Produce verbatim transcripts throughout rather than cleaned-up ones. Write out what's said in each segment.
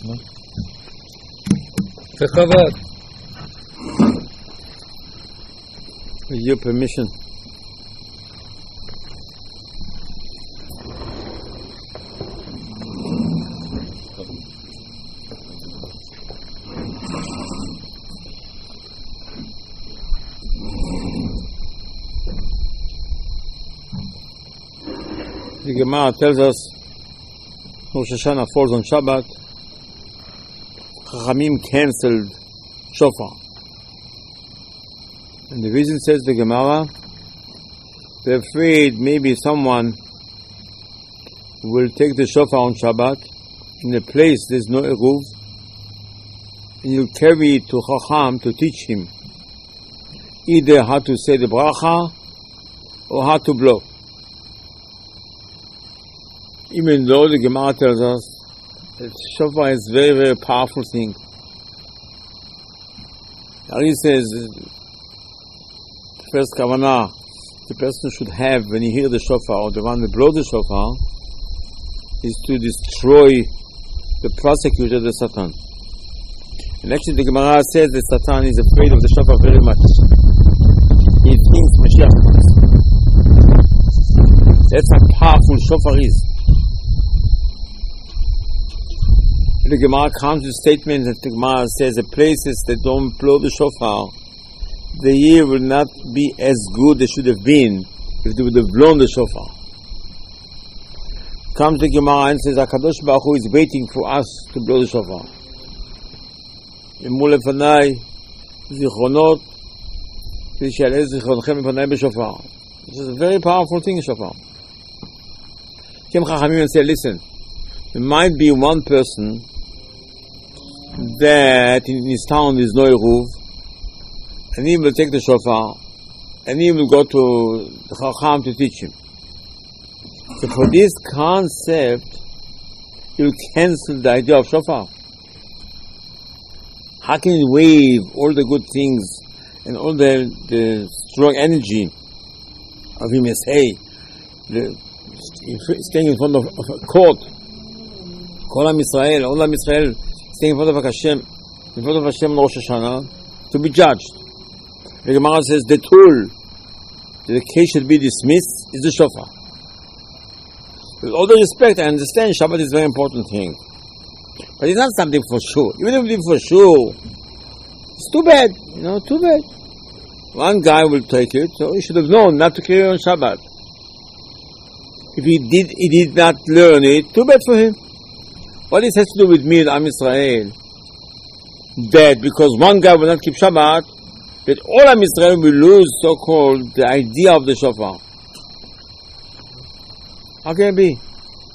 Chabad. With your permission. The Gemara tells us Rosh Hashanah falls on Shabbat. Chachamim cancelled shofar. And the reason, says the Gemara, they're afraid maybe someone will take the shofar on Shabbat in a place there's no eruv, and you'll carry it to Chacham to teach him either how to say the bracha or how to blow. Even though the Gemara tells us that shofar is a very, very powerful thing. Ari says, the first kavanah the person should have when he hears the shofar, or the one that blows the shofar, is to destroy the prosecutor, the Satan. And actually the Gemara says that Satan is afraid of the shofar very much. He thinks Mashiach comes. That's how powerful shofar is. The Gemara comes with statements that the Gemara says the places that don't blow the shofar, the year will not be as good as should have been if they would have blown the shofar. Comes the Gemara and says HaKadosh Baruch Hu is waiting for us to blow the shofar. Emul lefanai zichronot v'shaleh zichronchem lefanai b'shofar. This is a very powerful thing, shofar. Came Chachamim and said, listen, there might be one person that in his town is no eruv, and he will take the shofar, and he will go to the Chacham to teach him. So for this concept, you cancel the idea of shofar. How can you wave all the good things and all the, the strong energy of him as hey, the, staying in front of, of a court, Kol Am Yisrael, all Am Yisrael, staying in front of Hashem, in front of Hashem on Rosh Hashanah, to be judged. The Gemara says the tool that the case should be dismissed is the shofar. With all the respect, I understand Shabbat is a very important thing, but it's not something for sure. Even if it's for sure, it's too bad, you know, too bad. One guy will take it, so he should have known not to carry on Shabbat. If he did, he did not learn it, too bad for him. What this has to do with me and Am Yisrael? That because one guy will not keep Shabbat, that all Am Yisrael will lose so-called the idea of the shofar. How can it be?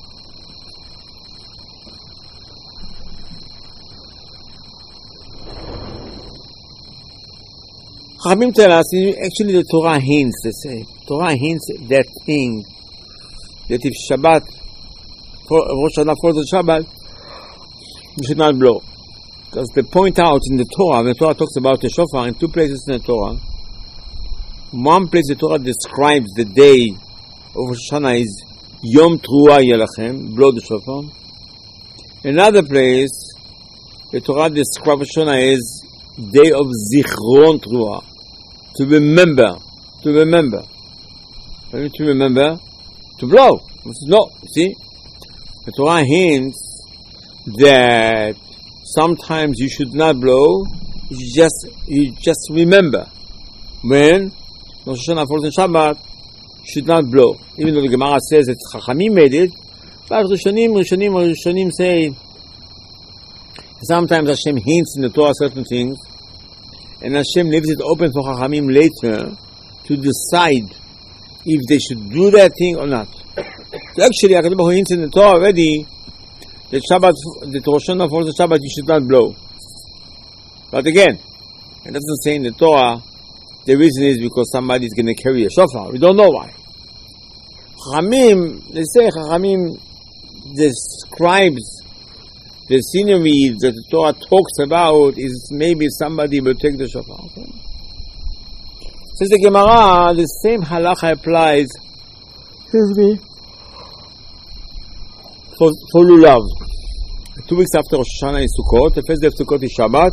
Chachamim tell us, actually the Torah hints, they say, Torah hints that thing, that if Shabbat, Rosh Hashanah falls on Shabbat, you should not blow. Because they point out in the Torah, when the Torah talks about the shofar, in two places in the Torah, one place the Torah describes the day of Rosh Hashanah is Yom Truah Yelachem, blow the shofar. Another place, the Torah describes Rosh Hashanah as day of Zichron Truah, to remember, to remember. To remember, to blow. No, see? The Torah hints that sometimes you should not blow, you just you just remember. When Rosh Hashanah falls on Shabbat, you should not blow. Even though the Gemara says that Chachamim made it, but Rishonim, Rishonim, Rishonim say sometimes Hashem hints in the Torah certain things, and Hashem leaves it open for Chachamim later to decide if they should do that thing or not. So actually, HaKadosh Baruch Hu hints in the Torah already that Shabbat, that Rosh Hashanah falls on Shabbat, you should not blow. But again, it doesn't say in the Torah the reason is because somebody is going to carry a shofar. We don't know why. Chachamim, they say Chachamim describes the scenery that the Torah talks about is maybe somebody will take the shofar. Okay? Says the Gemara, the same halacha applies, excuse me, for, for lulav. two weeks after Rosh Hashanah is Sukkot, the first day of Sukkot is Shabbat.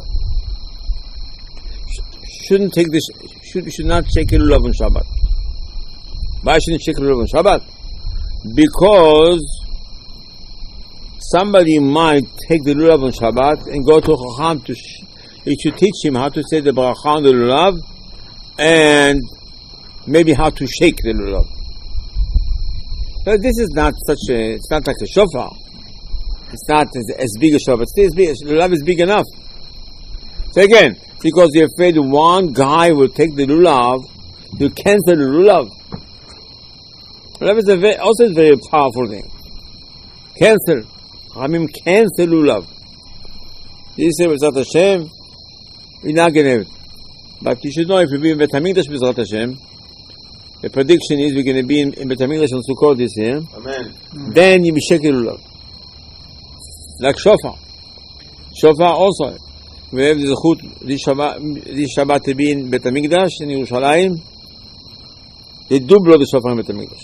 Shouldn't take this. Should should not shake a lulav on Shabbat. Why shouldn't shake a lulav on Shabbat? Because somebody might take the lulav on Shabbat and go to Chacham to. Sh- it should teach him how to say the bracha on the lulav and maybe how to shake the lulav. But this is not such a. It's not like a shofar. It's not as, as big a shofar. It's still as big. The lulav is big enough. So again, because you're afraid one guy will take the lulav, you cancel the lulav. Lulav is a very, also a very powerful thing. Cancel. I mean, cancel lulav. You say, B'ezrat Hashem, you're not going to have it. But you should know, if you be in Bet HaMikdash, B'ezrat Hashem, the prediction is we're going to be in, in Bet HaMikdash on Sukkot this year. Amen. Then you be shaking lulav. Like shofar. Shofar also. We have the zechut this Shabbat, this Shabbat to be in Bet HaMikdash in Yerushalayim. They do blow the shofar in Bet HaMikdash.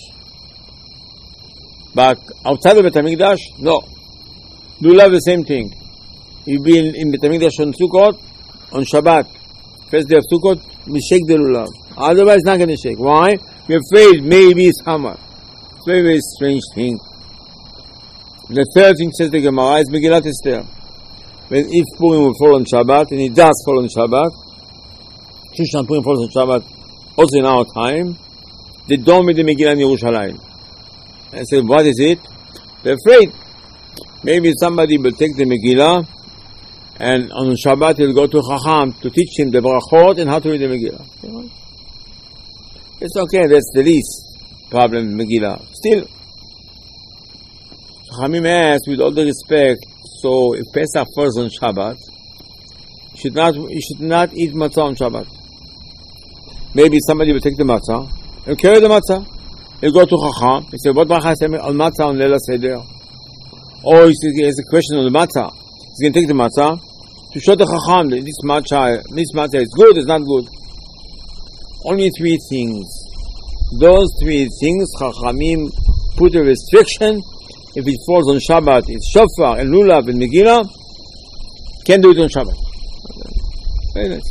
But outside of Bet HaMikdash, no. Lulav the same thing. You be in, in Bet HaMikdash on Sukkot, on Shabbat, first day of Sukkot, we shake the lulav. Otherwise, not going to shake. Why? We're afraid maybe it's Hamar. It's a very, very strange thing. The third thing says the Gemara is Megillat Esther. When if Purim will fall on Shabbat, and it does fall on Shabbat, Shushan Purim falls on Shabbat, also in our time, they don't make the Megillah in Yerushalayim. I said, what is it? They're afraid. Maybe somebody will take the Megillah, and on Shabbat he'll go to Chacham to teach him the brachot and how to read the Megillah. It's okay, that's the least problem, Megillah. Still, Chachamim asked, with all the respect, so if Pesach falls on Shabbat, you should not, you should not eat matzah on Shabbat. Maybe somebody will take the matzah and carry the matzah. He'll go to Chacham. He said, what bracha is on matzah on Leila Seder? Or he has a question on the matzah. He's going to take the matzah to show the Chacham that this matzah, this matzah is good, it's not good. Only three things. Those three things, Chachamim put a restriction. If it falls on Shabbat, it's shofar and lulav and Megillah. Can't do it on Shabbat. Very nice.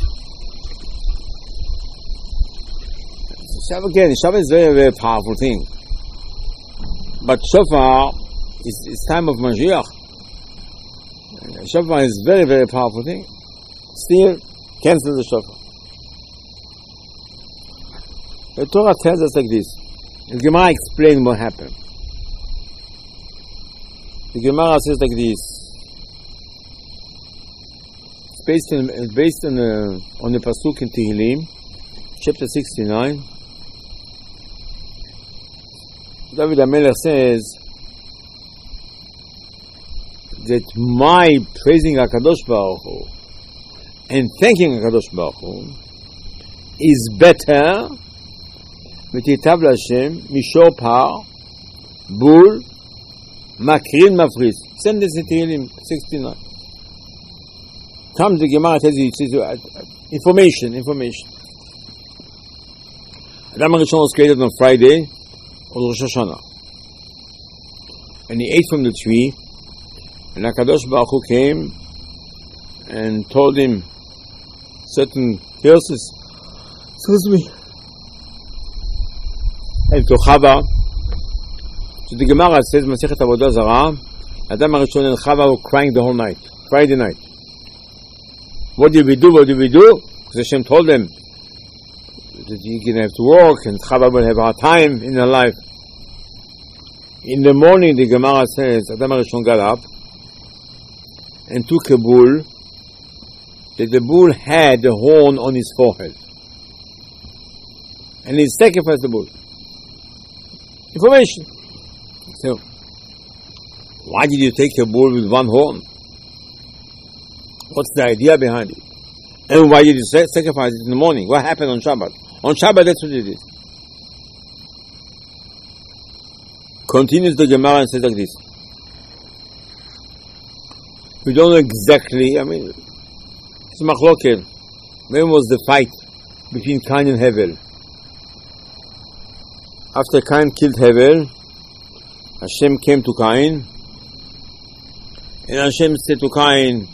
Shabbat again, Shabbat is a very, very powerful thing. But shofar is, is time of Mashiach. Shofar is very, very powerful thing. Still, cancel the shofar. The Torah tells us like this. The Gemara explains what happened. The Gemara says like this. It's based on it's based on the on the pasuk in Tehillim, chapter sixty-nine. David HaMelech says that my praising HaKadosh Baruch Hu and thanking HaKadosh Baruch Hu is better ותיטב להשם מישור פר בול מקרין מפריס. Send this in Tehillim sixty-nine. Comes the Gemara, tells you, it says, uh, information, information. Adam HaRishon was created on Friday of Rosh Hashanah. And he ate from the tree, and HaKadosh Baruch Hu came and told him certain verses. Excuse me. And to Chava, so the Gemara says, Masechet Avodah Zarah, Adam HaRishon and Chava were crying the whole night, Friday night. What did we do? What did we do? Because Hashem told them that you're going to have to work, and Chava will have a hard time in her life. In the morning, the Gemara says, Adam HaRishon got up and took a bull, that the bull had the horn on his forehead. And he sacrificed the bull. Information. So, why did you take a bull with one horn? What's the idea behind it? And why did you sacrifice it in the morning? What happened on Shabbat? On Shabbat, that's what you did. Continues the Gemara and says like this. We don't know exactly, I mean, it's machloket. When was the fight between Cain and Hevel? After Cain killed Hevel, Hashem came to Cain And Hashem said to Cain,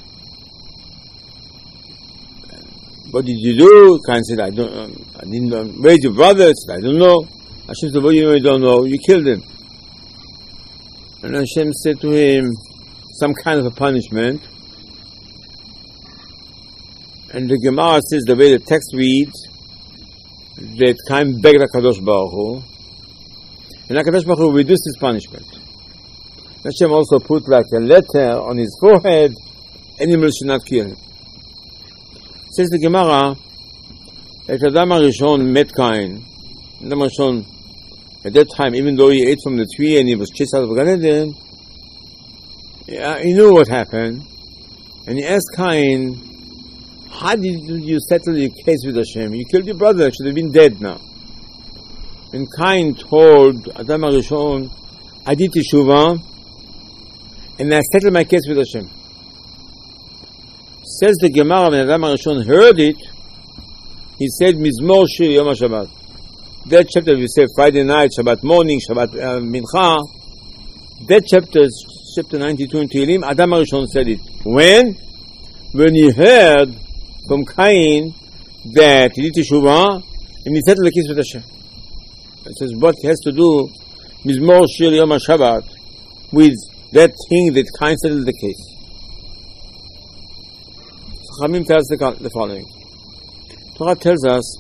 what did you do? Cain said, I don't, um, I didn't um, where's your brother? He said, I don't know. Hashem said, what do you know you don't know? You killed him. And Hashem said to him, some kind of a punishment. And the Gemara says, the way the text reads, that Cain begged HaKadosh Baruch Hu, and HaKadosh Baruch Hu reduced his punishment. Hashem also put like a letter on his forehead, animals should not kill him. Says the Gemara, that Adam HaRishon met Cain. Adam HaRishon, at that time, even though he ate from the tree and he was chased out of Gan Eden, yeah, he knew what happened. And he asked Cain, how did you settle your case with Hashem? You killed your brother, should have been dead now. And Cain told Adam HaRishon, I did teshuvah, and I settled my case with Hashem. Says the Gemara, when Adam HaRishon heard it, he said, Mizmor Shir Yom HaShabbat. That chapter we say Friday night, Shabbat morning, Shabbat uh, Mincha. That chapter, chapter ninety-two in Tehillim, Adam HaRishon said it. When? When he heard from Cain that he did teshuvah, and he settled the case with Hashem. It says, what has to do Mizmor Shir Yom HaShabbat with that thing that Cain settled the case? Chachamim tells the, the following. Torah tells us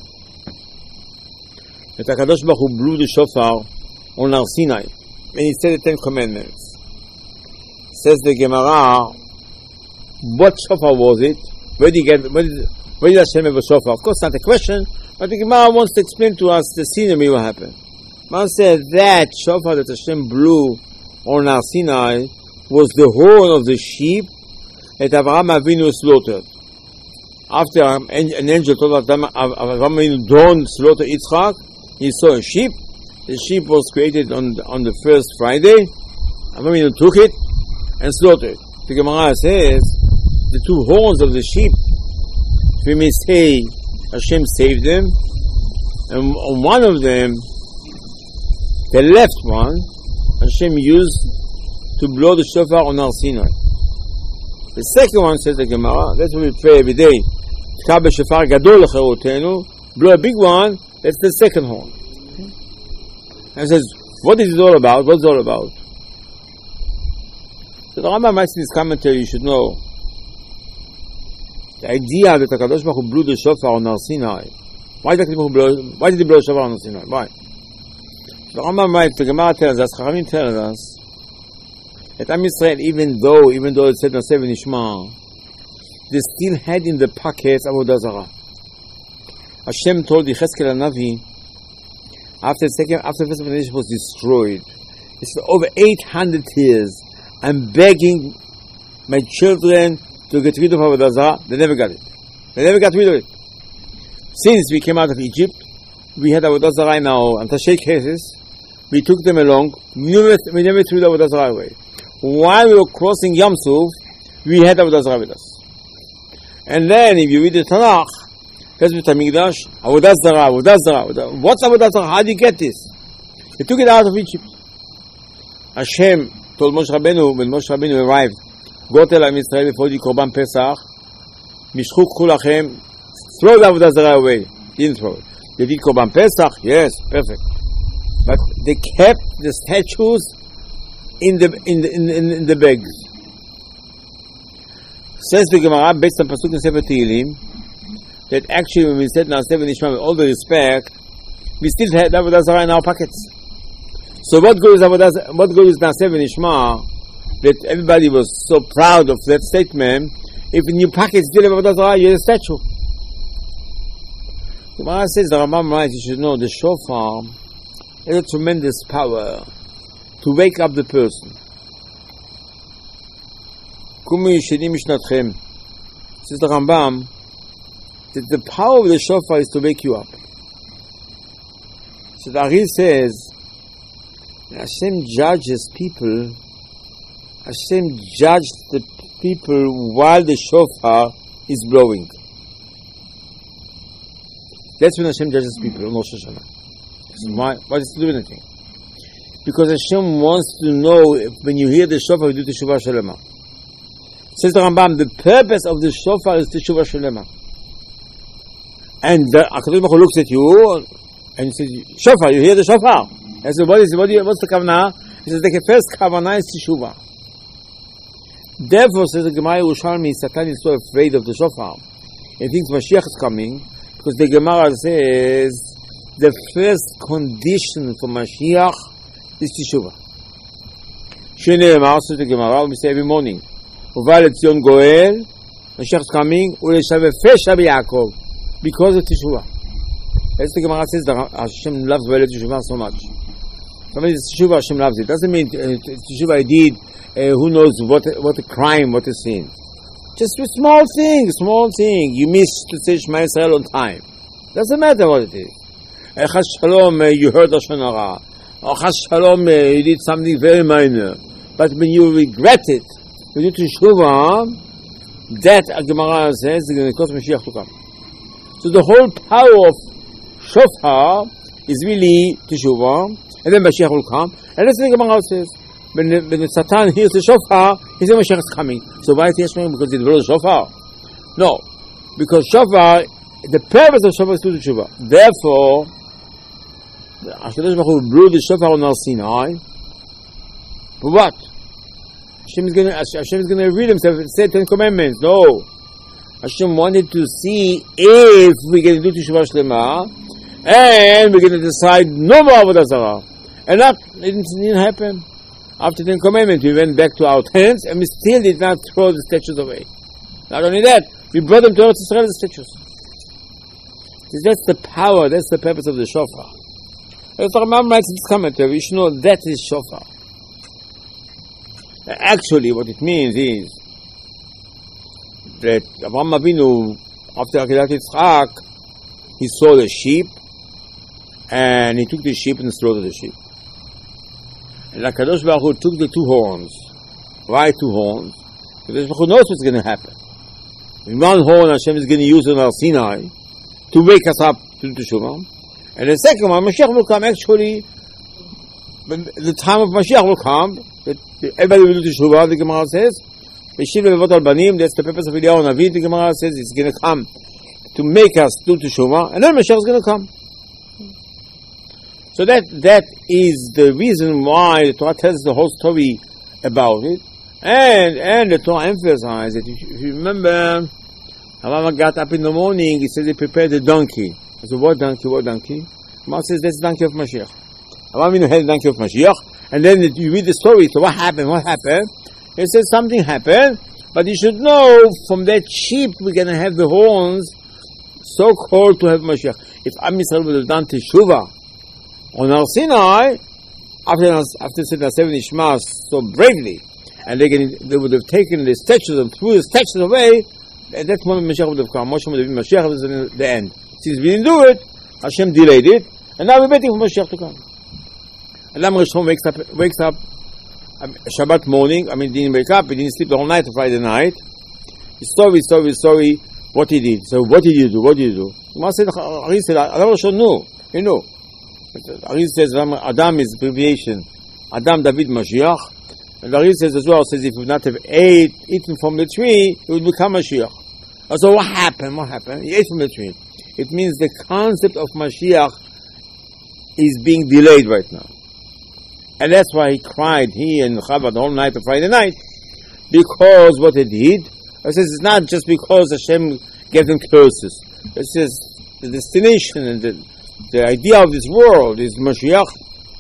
that HaKadosh Baruch Hu blew the shofar on Har Sinai, and he said the Ten Commandments. Says the Gemara, what shofar was it? Where did he get? Where did, where did Hashem have a shofar? Of course, not a question, but the Gemara wants to explain to us the scenery what happened. Man said that shofar that Hashem blew on Har Sinai was the horn of the sheep that Avraham Avinu slaughtered. After an angel told Avraham Avinu, don't slaughter Yitzchak, he saw a sheep. The sheep was created on the, on the first Friday. Avraham Avinu took it and slaughtered it. The Gemara says the two horns of the sheep, we may say Hashem saved them, and on one of them, the left one, Hashem used to blow the shofar on Har Sinai. The second one, says the Gemara, that's what we pray every day. Tka b'shofar gadol l'cherotenu, blow a big one, that's the second horn. And it says, what is it all about? What's it all about? So the Rambam writes in his commentary, you should know, the idea that HaKadosh Baruch Hu blew the shofar on Har Sinai. Why did, blow, why did he blow the shofar on Har Sinai? Why? The Rambam writes, the Gemara tells us, Chachamim tells us, that Am Yisrael, even though, even though it said Naseh v'Nishma, they still had in the pockets Avodah Zarah. Hashem told Yechezkel HaNavi, after the second, after the first nation was destroyed, he said, over eight hundred years, I'm begging my children to get rid of Avodah Zarah. They never got it. They never got rid of it. Since we came out of Egypt, we had Avodah Zarah in our attaché cases. We took them along. We never, we never threw the Avodah Zarah away. While we were crossing Yam Suf, we had Avodah Zarah with us. And then, if you read the Tanakh, First with Hamikdash, Avodah Zarah, Avodah Zarah. What's Avodah Zarah? How do you get this? He took it out of Egypt. Hashem told Moshe Rabbeinu, when Moshe Rabbeinu arrived, go tell Am Yisrael before the Korban Pesach, Mishchu k'chu lachem, throw the Avodah Zarah away. He didn't throw it. They did Korban Pesach, yes, perfect. But they kept the statues in the in the in, in, in the bags. Says the Gemara, based on Pasuk in Sefer Tehillim, that actually when we said Naseh v'Nishma, with all the respect, we still had Avodah Zarah in our pockets. So what good is Avodah? What good is Naseh v'Nishma? That everybody was so proud of that statement. If in your pockets still have Avodah Zarah, you're a statue. The Gemara says, the Rambam writes, you should know the shofar has a tremendous power to wake up the person. Kumu yishenim mishnatchem. Says the Rambam that the power of the shofar is to wake you up. So the Ari says, Hashem judges people. Hashem judged the people while the shofar is blowing. That's when Hashem judges people on Rosh Hashanah. Why? Why does it do anything? Because Hashem wants to know if when you hear the shofar, you do teshuvah shalema. Says the Rambam, the purpose of the shofar is Teshuvah Shlema. And the HaKadosh Baruch Hu looks at you and he says, shofar, you hear the shofar? I said, what is, what do you, what's the kavanah? He says, the first kavanah is Teshuvah. Therefore, says the Gemara Yerushalmi, Satan is so afraid of the shofar. He thinks Mashiach is coming, because the Gemara says, the first condition for Mashiach is Teshuvah. Shene'emar, says the Gemara, we say every morning, Uval Etzion Goel, Mashiach is coming, Uleshavefesha B'Yaakov, because of Teshuvah. As the Gemara says, that Hashem loves Uval Teshuvah so much. Somebody says Teshuvah, Hashem loves it. Doesn't mean uh, Teshuvah I did, uh, who knows what what a crime, what a sin. Just a small thing, small thing. You missed to say Shema Yisrael on time. Doesn't matter what it is. Chas Shalom, you heard Lashon Hara. Or Chas Shalom, you did something very minor. But when you regret it, when you do Teshuvah, that Gemara says is going to cause Mashiach to come. So the whole power of Shofar is really Teshuvah, and then Mashiach will come. And that's what the Gemara says. When the, when the Satan hears the shofar, he says Mashiach is coming. So why is he coming? Because he blows the shofar? No. Because shofar, the purpose of shofar is to do Teshuvah. Therefore, HaKadosh Baruch Hu blew the shofar on Har Sinai. For what? Hashem is going to Hashem is going to read himself and say Ten Commandments. No. Hashem wanted to see if we're going to do Teshuvah Shlema, and we're going to decide no more Avodah Zarah. And that didn't, didn't happen. After the commandment, we went back to our tents, and we still did not throw the statues away. Not only that, we brought them to Eretz Yisrael, the statues. That's the power, that's the purpose of the shofar. As the Rambam writes in this commentary, we should know that is shofar. Actually, what it means is that Avraham Avinu, after Akedat Yitzchak, he saw the sheep, and he took the sheep and slaughtered the sheep. And HaKadosh Baruch Hu took the two horns. Why two horns? HaKadosh Baruch Hu knows what's going to happen. In one horn, Hashem is going to use on Har Sinai to wake us up to Teshuvah. And the second one, Mashiach will come. Actually, when the time of Mashiach will come, everybody will do Teshuvah, the Gemara says. V'shiv levavot al banim, that's the purpose of Eliyahu Navi, the Gemara says, it's going to come to make us do Teshuvah, and then Mashiach is going to come. So that that is the reason why the Torah tells the whole story about it, and and the Torah emphasizes that. If you, if you remember, Havama got up in the morning. He said he prepared a donkey. I said, "What donkey? What donkey?" Mom says, "That's the donkey of Mashiach." Havama had the donkey of Mashiach, and then you read the story. So what happened? What happened? He says something happened, but you should know from that sheep we're going to have the horns, so called to have Mashiach. If Am Yisrael would have done Teshuvah on Har Sinai, after after saying the seven Ishmas so bravely, and they, can, they would have taken the statues and threw the statues away, at that moment Mashiach would have come. Moshe would have been Mashiach, was the end. Since we didn't do it, Hashem delayed it, and now we're waiting for Mashiach to come. And Adam Rishon wakes up, wakes up um, Shabbat morning. I mean, he didn't wake up, he didn't sleep the whole night, Friday night. He's sorry, sorry, sorry, what he did. So what did you do? What did you do? He said, Adam Rishon knew, he knew. Ari says Adam is abbreviation. Adam David Mashiach. And Ari says as well, says if we would not have ate, eaten from the tree, it would become Mashiach. So what happened? What happened? He ate from the tree. It means the concept of Mashiach is being delayed right now. And that's why he cried, he and Chava the whole night of Friday night. Because what he did, it says it's not just because Hashem gave them curses. It says the destination and the The idea of this world is Mashiach.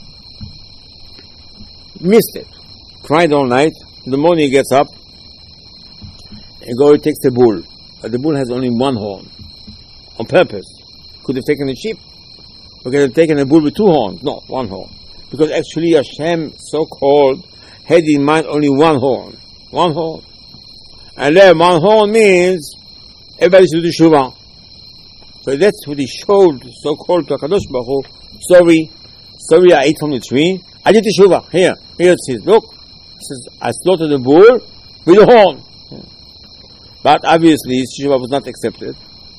Missed it. Cried all night. In the morning he gets up and go and takes the bull. But the bull has only one horn. On purpose. Could have taken the sheep. Or could have taken a bull with two horns. No, one horn. Because actually Hashem, so-called, had in mind only one horn. One horn. And then one horn means everybody should do Shuvah. So that's what he showed, so-called, to HaKadosh Baruch Hu. Sorry, sorry I ate from the tree. I did Teshuvah. Here, here it says, look. It says, I slaughtered the bull with a horn. But obviously, his Teshuvah was not accepted.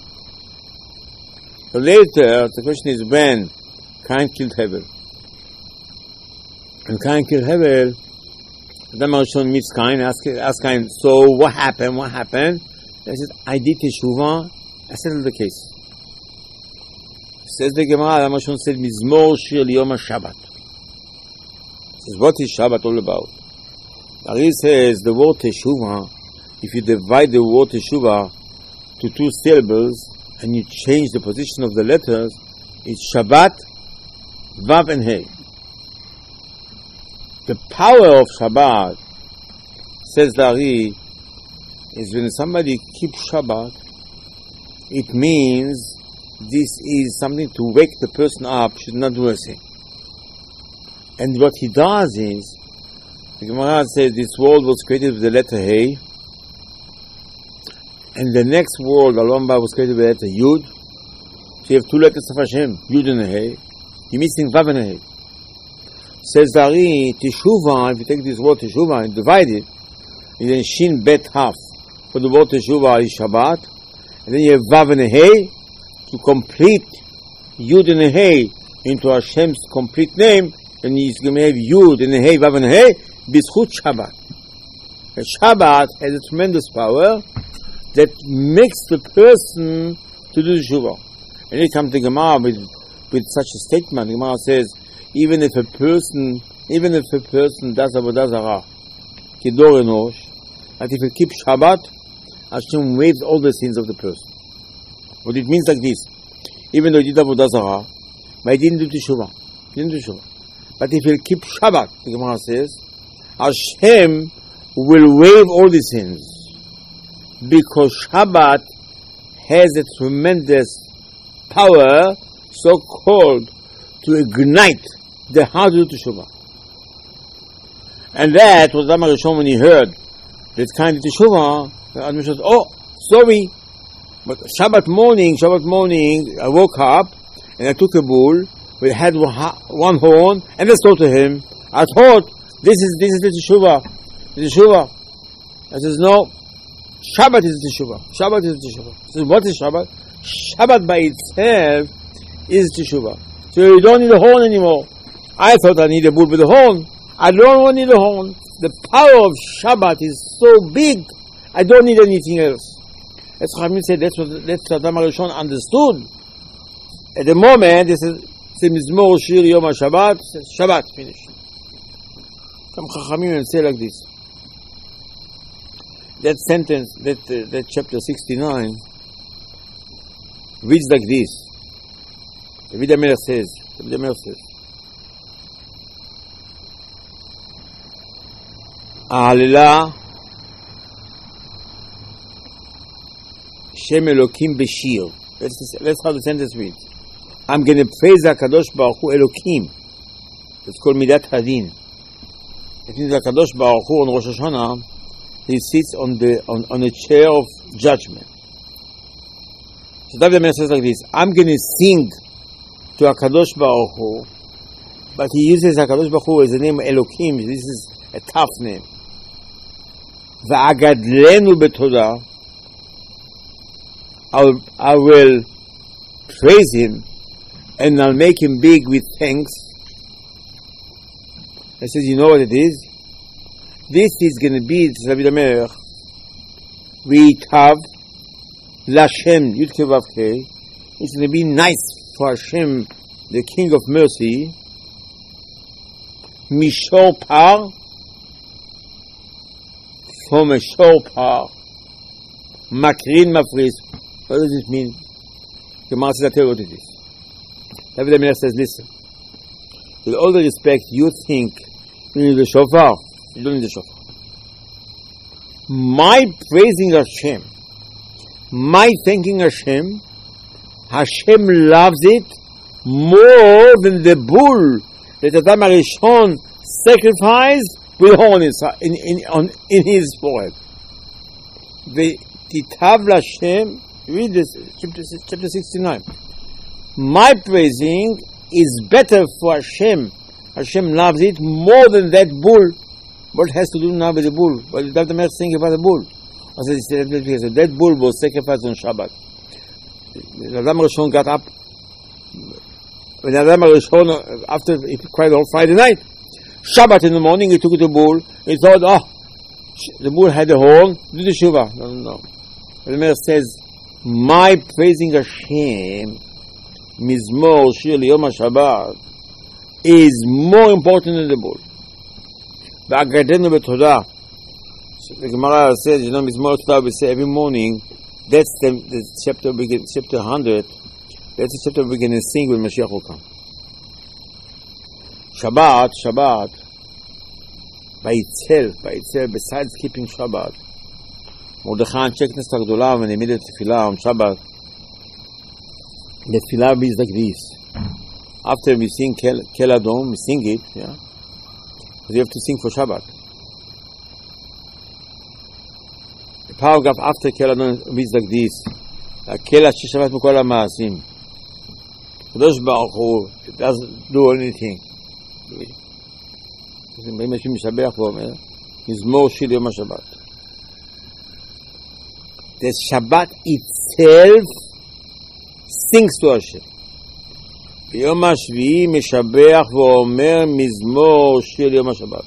So later, the question is when Cain killed Hevel. And Cain killed Hevel, Adam HaRishon meets Cain, asks ask Cain, so what happened? What happened? He says, I did Teshuvah, I settled the case. Says the Gemara, Adam HaRishon said, Mizmor Shir Liyom HaShabbat. Says, what is Shabbat all about? Ari says, the word Teshuvah, if you divide the word Teshuvah to two syllables, and you change the position of the letters, it's Shabbat, Vav and Hey. The power of Shabbat, says the Ari, is when somebody keeps Shabbat, it means this is something to wake the person up, should not do anything. And what he does is, the Gemara says this world was created with the letter Hey, and the next world, Alomba, was created with the letter Yud. So you have two letters of Hashem, Yud and Hey. You're missing Vav and Hey. Says the Ari, Teshuvah, if you take this word Teshuvah and divide it, and then Shin Bet half. For the word Teshuvah is Shabbat, and then you have Vav and Hey to complete Yud and Hey into Hashem's complete name, and he's going to have Yud and Hey, Vav and Hey, B'zchut Shabbat. And Shabbat has a tremendous power that makes the person to do Teshuvah. And you come to Gemara with, with such a statement. The Gemara says, even if a person, even if a person does avodah zarah, kedor enosh, that if he keeps Shabbat, Hashem waives all the sins of the person. What it means like this: even though he did avodah zarah, but he didn't do teshuvah, he didn't do teshuvah. But if he keep Shabbat, the Gemara says, Hashem will waive all the sins, because Shabbat has a tremendous power, so called, to ignite the heart of teshuvah. And that was Adam HaRishon when he heard that kind of teshuvah. Adam HaRishon said, oh, sorry, but Shabbat morning, Shabbat morning, I woke up and I took a bull, we had one horn, and I said to him, I thought this is this is the teshuvah, the teshuvah. I says, no, Shabbat is the teshuvah. Shabbat is the teshuvah. I says, what is Shabbat? Shabbat by itself is teshuvah. So you don't need a horn anymore. I thought I need a bull with a horn. I don't need a horn. The power of Shabbat is so big, I don't need anything else. As Chachamim said, that's what, that's what Adam HaRishon understood. At the moment, this is Mizmor Shir Yom HaShabbat, Shabbat, finished. Some Chachamim will say like this. That sentence, that, uh, that chapter sixty-nine, reads like this. David HaMelech says, David HaMelech says, Ahalelah Shem Elokim B'shir. Let's, let's how the sentence reads. I'm going to praise HaKadosh Baruch Hu Elokim. It's called Midat Hadin. It means HaKadosh Baruch Hu on Rosh Hashanah, he sits on the on, on a chair of judgment. So David HaMelech says like this, I'm going to sing to HaKadosh Baruch Hu, but he uses HaKadosh Baruch Hu as the name Elokim. This is a tough name. V'agadlenu b'todah, I will praise him and I'll make him big with thanks. I says, you know what it is? This is going to be, says David HaMelech, V'itav L'Hashem Yud Kei Vav Kei. It's going to be nice for Hashem, the King of Mercy. Mishor Par, from a shor par. Makrin Mafris. What does it mean? The Master will tell you what it is. David HaMelech says, listen, with all the respect, you think you need the shofar. You don't need the shofar. My praising Hashem, my thanking Hashem, Hashem loves it more than the bull that Adam HaRishon sacrificed with horn in, in, on, in his forehead. The Titav L'Hashem, read this, chapter, chapter sixty-nine. My praising is better for Hashem. Hashem loves it more than that bull. What has to do now with the bull? What did David HaMelech think about the bull? I said, that bull was sacrificed on Shabbat. Adam HaRishon got up. When Adam HaRishon, after he cried all Friday night, Shabbat in the morning, he took the bull. He thought, oh, the bull had a horn. Do the Shuvah. No, no, no. The Meir says, my praising Hashem, Mizmor Shir Yom HaShabbat, is more important than the bull. V'agadenu b'todah. The Gemara says, you know, Mizmor Todah, we say every morning. That's the, the chapter begin, chapter one hundred. That's the chapter we begin to sing when Mashiach will come. Shabbat, Shabbat, by itself, by itself, besides keeping Shabbat, Mordechai and Knesset HaGdolah, when they made the tefillah on Shabbat, the tefillah is like this. After we sing Kel, Kel Adom, we sing it, yeah, because you have to sing for Shabbat. The paragraph after Kel Adom is like this. Kel Asher Shabbat B'Kol HaMa'asim. Kadosh Baruch Hu doesn't do anything. באים אנשים משבח ואומר, מזמור של יום השבת. The Shabbat itself sings to Hashem. ביום השביעי משבח ואומר, מזמור של יום השבת.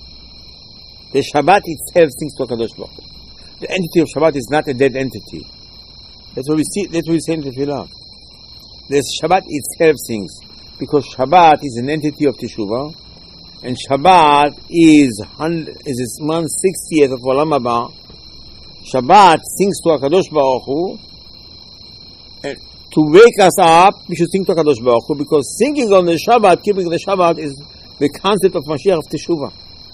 The Shabbat itself sings to HaKadosh Baruch Hu. The entity of Shabbat is not a dead entity. That's what we see, that's what we say in the Tefillah. The Shabbat itself sings. Because Shabbat is an entity of Teshuvah, and Shabbat is is one sixtieth of Olam Haba. Shabbat sings to HaKadosh Baruch Hu, and to wake us up, we should sing to HaKadosh Baruch Hu, because singing on the Shabbat, keeping the Shabbat, is the concept of Mashiach of Teshuvah.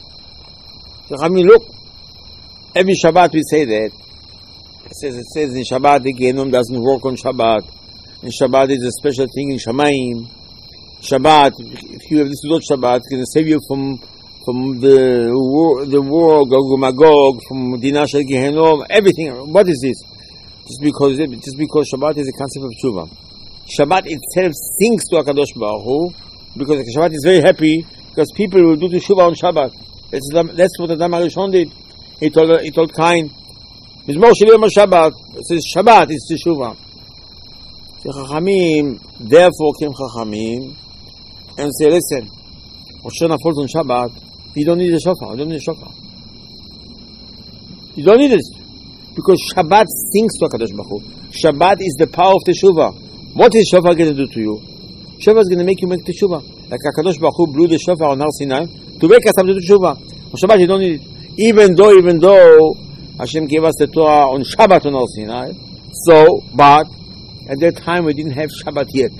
So I mean, look, every Shabbat we say that. It says, it says in Shabbat, the Gehenom doesn't work on Shabbat, and Shabbat is a special thing in Shamayim. Shabbat, if you have this Sudot Shabbat, it's going to save you from from the war, the war, Gog and Magog, from Dinah Shel Gehenom, everything. What is this? Just because just because Shabbat is a concept of Tshuva. Shabbat itself sings to HaKadosh Baruch Hu, because Shabbat is very happy, because people will do Teshuvah on Shabbat. That's, that's what the Adam HaRishon did. He told, he told Cain, Mizmor Shel Yom HaShabbat, it says Shabbat is Teshuvah. The Chachamim, therefore came Chachamim, and say, listen, Rosh Hashanah falls on Shabbat, you don't need a shofar, you don't need a shofar. You don't need it. Because Shabbat sings to HaKadosh Baruch Hu. Shabbat is the power of Teshuvah. What is shofar going to do to you? Shofar is going to make you make Teshuvah. Like HaKadosh Baruch Hu blew the shofar on Har Sinai, to wake us up to Teshuvah. On Shabbat you don't need it. Even though, even though Hashem gave us the Torah on Shabbat on Har Sinai, so, but, at that time we didn't have Shabbat yet.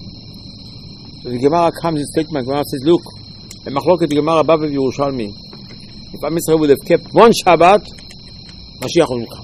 So the Gemara comes and states, my Gemara says, look, the Machloket the Gemara Bava Yerushalmi, if Am Yisrael would have kept one Shabbat, Mashiach will come.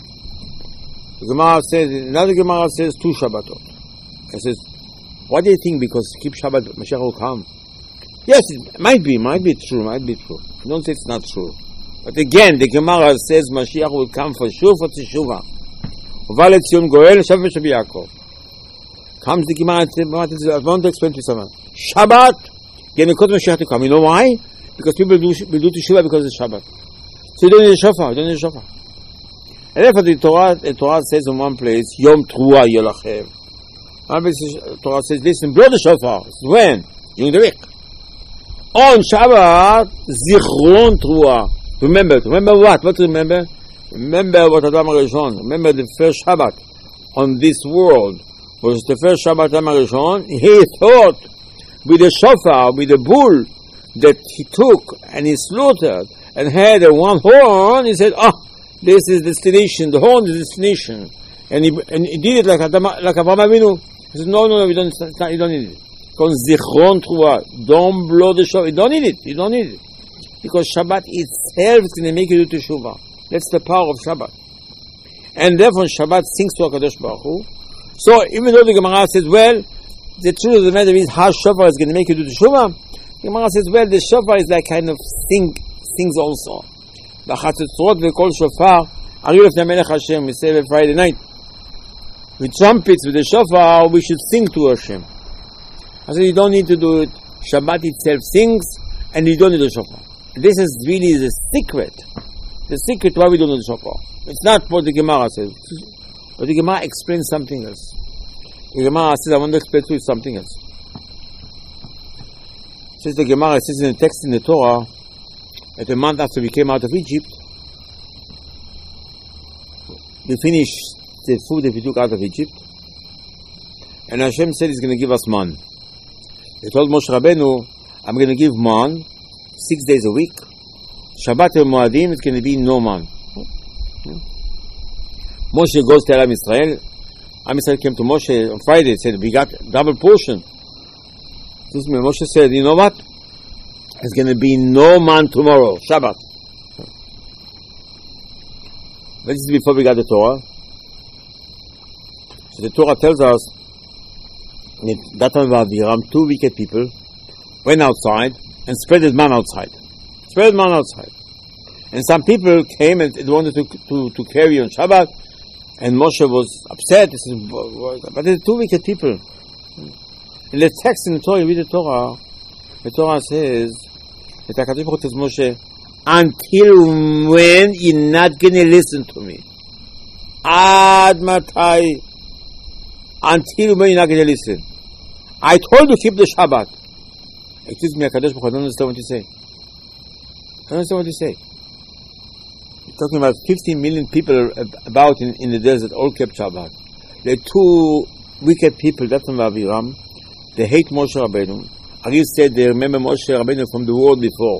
The Gemara says, another Gemara says two Shabbatot. It says, what do you think? Because keep Shabbat, Mashiach will come. Yes, it might be, might be true, might be true. Don't say it's not true. But again, the Gemara says Mashiach will come for sure for Teshuvah. Uva leTzion Goel, Shaveh Shavi Yaakov. Comes the Gemara and says, I want to explain to someone. Shabbat, get Mekot Mashiach to come. You know why? Because people will do, will do Teshuvah because it's Shabbat. So you don't need a shofar, you don't need a shofar. And therefore the Torah, the Torah says in one place, Yom Truah Yolachem. One place the Torah says, listen, blow the shofar. When? During the week. On Shabbat, Zichron Truah. Remember, remember what? What to remember? Remember what Adam HaRishon. Remember the first Shabbat on this world was the first Shabbat Adam HaRishon. He thought with the shofar, with the bull that he took and he slaughtered and had a one horn, he said, oh, this is the destination, the horn is the destination. And he, and he did it like Adam, like Avraham Avinu. He said, no, no, no, you don't, you don't need it. Because Zichron Truah, don't blow the shofar. You don't need it, you don't need it. Because Shabbat itself is going to make you do Teshuvah. That's the power of Shabbat. And therefore Shabbat sings to HaKadosh Baruch Hu. So even though the Gemara says, well, the truth of the matter is how Shofar is going to make you do Teshuvah, the Gemara says, well, the Shofar is like kind of sing, sings also. V'chatzotzot v'kol Shofar, Ariyu lefnei Melech Hashem, we say every Friday night. With trumpets, with the Shofar, we should sing to Hashem. I said, you don't need to do it. Shabbat itself sings, and you don't need the Shofar. This is really the secret. The secret why we don't need the Shofar. It's not what the Gemara says. But the Gemara explains something else. The Gemara says, I want to explain to you something else. Says the Gemara, it says in the text in the Torah, that a month after we came out of Egypt, we finished the food that we took out of Egypt, and Hashem said He's going to give us man. He told Moshe Rabbeinu, I'm going to give man six days a week. Shabbat and Moadim, it's going to be no man. Moshe goes to Am Yisrael. Am Yisrael came to Moshe on Friday and said, we got double portion. Moshe said, you know what? It's going to be no man tomorrow, Shabbat. But this is before we got the Torah. So the Torah tells us that Datan and Aviram, two wicked people, went outside and spread the man outside. Spread the man outside. And some people came and they wanted to, to, to carry on Shabbat, and Moshe was upset. He said, but they're two wicked people. In the text in the Torah, you read the Torah, the Torah says that HaKadosh Baruch Hu tells Moshe, until when you're not going to listen to me? Ad matai. Until when you're not going to listen? I told you keep the Shabbat. Excuse me, HaKadosh Baruch Hu, I don't understand what you say. I don't understand what you say. You're talking about fifteen million people about in, in the desert, all kept Shabbat. The two wicked people, Datan and Aviram, they hate Moshe Rabbeinu. Ari said they remember Moshe Rabbeinu from the world before.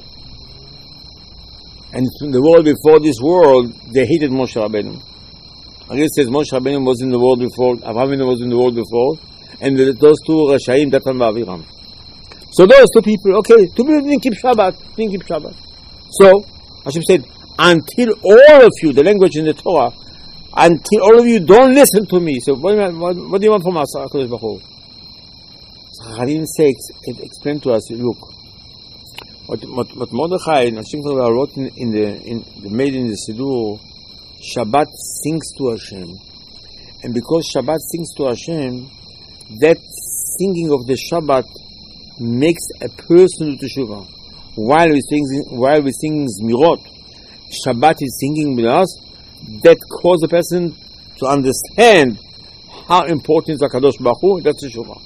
And from the world before this world, they hated Moshe Rabbeinu. Ari says Moshe Rabbeinu was in the world before, Avraham was in the world before, and the, those two Rashaim, Datan and Aviram. So those two people, okay, two people didn't keep Shabbat, didn't keep Shabbat. So, Hashem said, until all of you, the language in the Torah, until all of you don't listen to me. So what, what, what do you want from us, HaKadosh Baruch Hu? Chachamim say, explain to us, look, what, what, what Mordechai and Hashem wrote in, in the, in the made in the Siddur, Shabbat sings to Hashem. And because Shabbat sings to Hashem, that singing of the Shabbat makes a person do Teshuvah. While we sing, while we sing Zmirot, Shabbat is singing with us, that causes a person to understand how important is HaKadosh Baruch Hu, that's Teshuvah.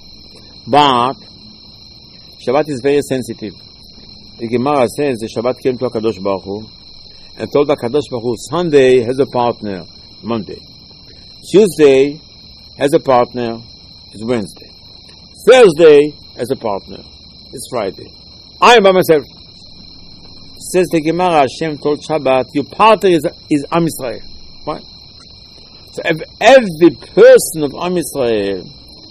But Shabbat is very sensitive. The Gemara says the Shabbat came to HaKadosh Baruch Hu and told HaKadosh Baruch Hu, Sunday has a partner, Monday. Tuesday has a partner, it's Wednesday. Thursday has a partner, it's Friday. I am by myself. Says the Gemara, Hashem told Shabbat, your partner is, is Am Yisrael. Right? So every person of Am Yisrael,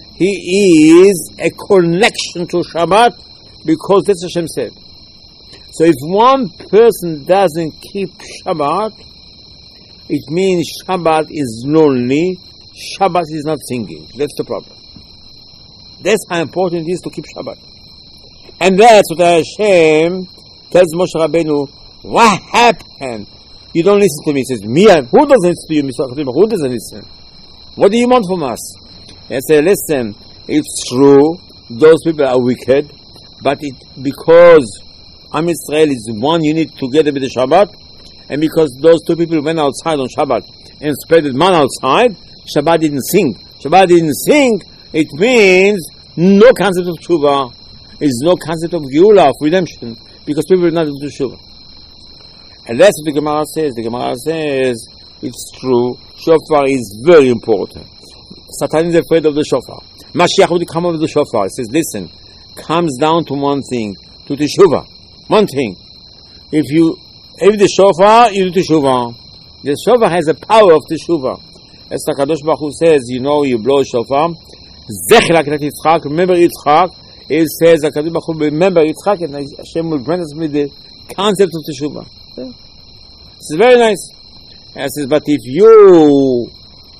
he is a connection to Shabbat because that's what Hashem said. So if one person doesn't keep Shabbat, it means Shabbat is lonely, Shabbat is not singing. That's the problem. That's how important it is to keep Shabbat. And that's what Hashem tells Moshe Rabbeinu, what happened? You don't listen to me. He says, Mia, who doesn't listen to you? Who doesn't listen? What do you want from us? And say, listen, it's true, those people are wicked, but it because Am Yisrael is one unit together with the Shabbat, and because those two people went outside on Shabbat and spread the man outside, Shabbat didn't sing. Shabbat didn't sing, it means no concept of Tshuva, is no concept of Geula, of redemption, because people are not able to Tshuva. And that's what the Gemara says. The Gemara says, it's true, Shofar is very important. Satan is afraid of the Shofar. Mashiach would come with the Shofar. He says, listen, comes down to one thing, to Teshuvah. One thing. If you, if the Shofar, you do Teshuvah. The Shofar has the power of Teshuvah. As the Kadosh Baruch Hu says, you know, you blow Shofar. Zechel Yitzchak, remember Yitzchak. It says, the Kadosh Baruch Hu, remember Yitzchak, and Hashem will grant us with the concept of Teshuvah. Yeah. It's very nice. And it says, but if you,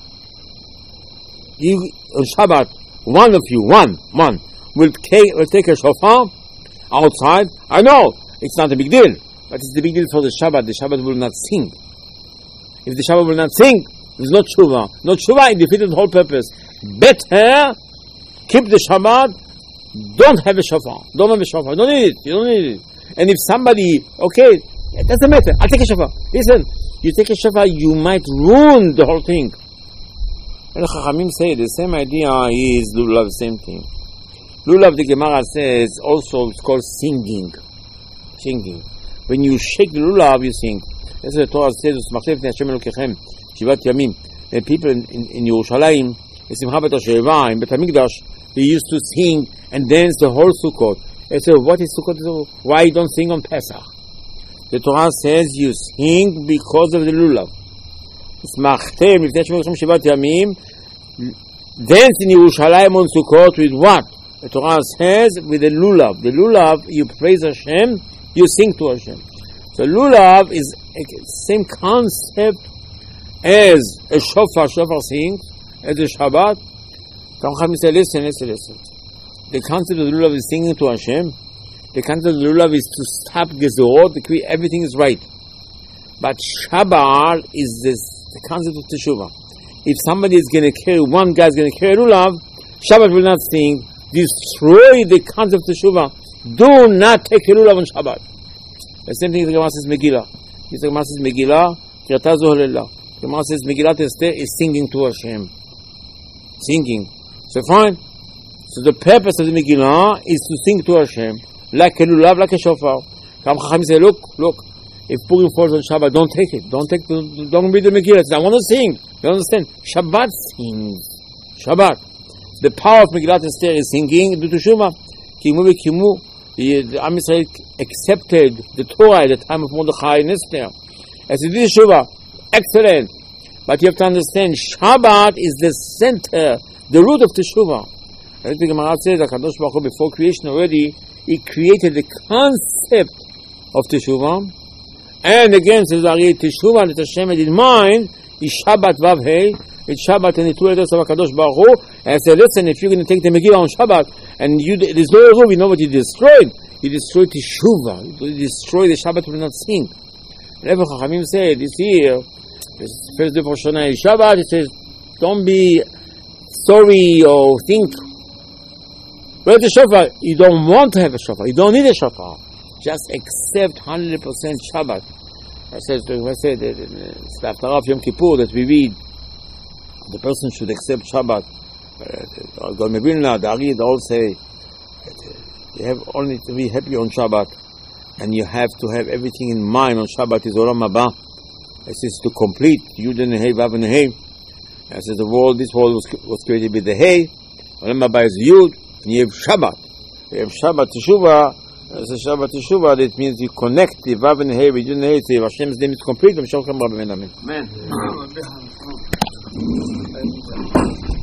you, on Shabbat, one of you, one, one, will take, will take a shofar outside, I know, it's not a big deal, but it's the big deal for the Shabbat. The Shabbat will not sing. If the Shabbat will not sing, there's no tshuva. No tshuva, it defeated the whole purpose. Better keep the Shabbat, don't have a shofar. Don't have a shofar. Don't need it. You don't need it. And if somebody, okay, it doesn't matter, I'll take a shofar. Listen, you take a shofar, you might ruin the whole thing. And the Chachamim say the same idea is do the same thing. Lulav, the Gemara says, also it's called singing. Singing. When you shake the lulav, you sing. That's what the Torah says, the people in, in, in Yerushalayim, in Bet HaMikdash, they used to sing and dance the whole Sukkot. They say, what is Sukkot? Why you don't sing on Pesach? The Torah says you sing because of the lulav. Dance in Yerushalayim on Sukkot with what? The Torah says with the lulav. The lulav, you praise Hashem, you sing to Hashem. So lulav is the same concept as a shofar. Shofar sings, as a Shabbat. Come say, listen, listen, listen. The concept of the lulav is singing to Hashem. The concept of the lulav is to stop gezorot, everything is right. But Shabbat is this, the concept of teshuvah. If somebody is going to carry, one guy is going to carry lulav, Shabbat will not sing. Destroy the concept of teshuvah. Do not take a lulav on Shabbat. The same thing the Gemara says Megillah. The Gemara says Megillah, Kirata Zohalellah. The Gemara says Megillah Esther is singing to Hashem. Singing. So fine. So the purpose of the Megillah is to sing to Hashem. Like a lulav, like a shofar. Kam Chacham say, look, look. If Purim falls on Shabbat, don't take it. Don't take the, don't read the Megillah. I want to sing. You understand? Shabbat sings. Shabbat. The power of Megillah Esther is singing. Do teshuvah. Kimu v'kimu. The Am Yisrael accepted the Torah at the time of Mordechai and Esther. As it is teshuvah. Excellent. But you have to understand, Shabbat is the center, the root of teshuvah. I think the Gemara says that Kadosh Baruch Hu, before creation already, He created the concept of teshuvah. And again, says Ari, teshuvah that Hashem had in mind is Shabbat Vav Hei. It's Shabbat and the two letters of HaKadosh Baruch Hu. And I said, listen, if you're going to take the Megillah on Shabbat, and you, there's no rule, you know what you destroyed? You destroyed teshuvah. You destroyed the Shabbat will not sing. Whenever Chachamim say, this year, this first day of Rosh Hashanah is Shabbat, it says, don't be sorry or think, where's the shofar? You don't want to have a shofar. You don't need a shofar. Just accept one hundred percent Shabbat. I said, I said, it's the Haftarah of Yom Kippur that we read. The person should accept Shabbat. God Mevilna, the Ari, they all say, you have only to be happy on Shabbat, and you have to have everything in mind on Shabbat. Is Olam Haba. It says to complete Yud and Hey, Vav and Hey. It says the world, this world was, was created with the Hey. Olam Haba is Yud, and you have Shabbat. You have Shabbat Teshuvah. As a Shabbat Teshuvah, that means you connect the Vav and Hey with Yud and Hey. So Hashem's name is complete. Amen. Amen.